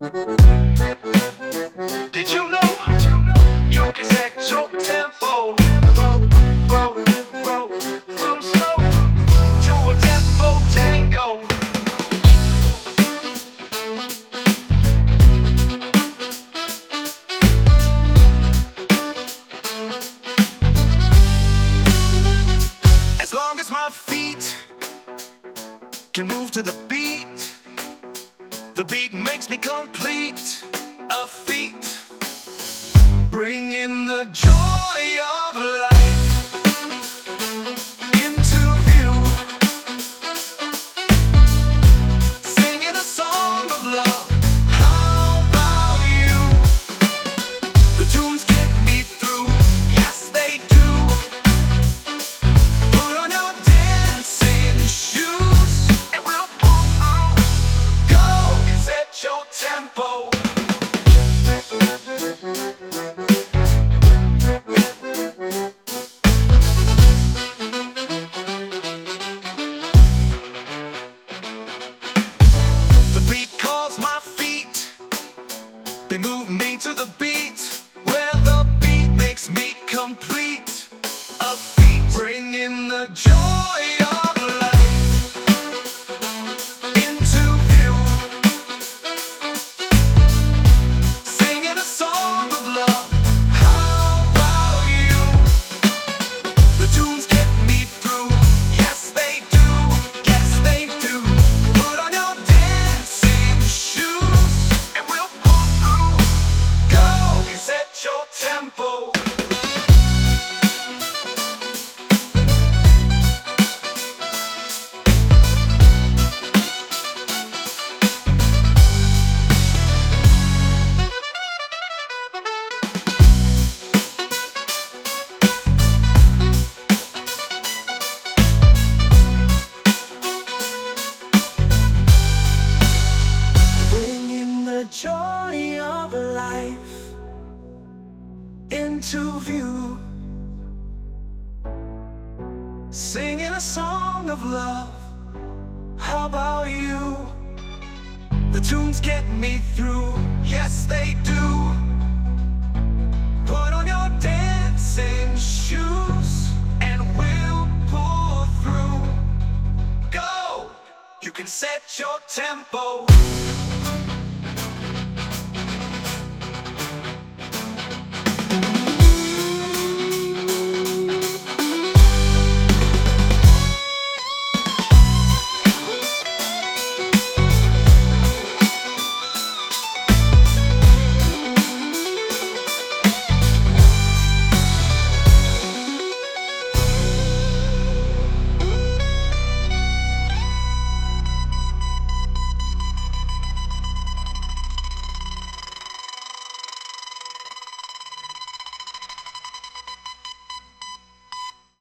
Did you know you can set your tempo from slow to a tempo tango? As long as my feet can move to the beat makes me complete. A feat, bringing the joy of life into view, singing a song of love. How about you? The tunes get me through, yes they do. Put on your dancing shoes and we'll go set your tempo. They move me to the beat, where the beat makes me complete. A feat, bringing the joy of life into view, singing a song of love. How about you? The tunes get me through, yes they do, yes they do. Put on your dancing shoes and we'll set your tempo. Bringing the joy of life into view, singing a song of love. How about you? The tunes get me through, yes they do. Put on your dancing shoes and we'll pull through. Go! You can set your tempo.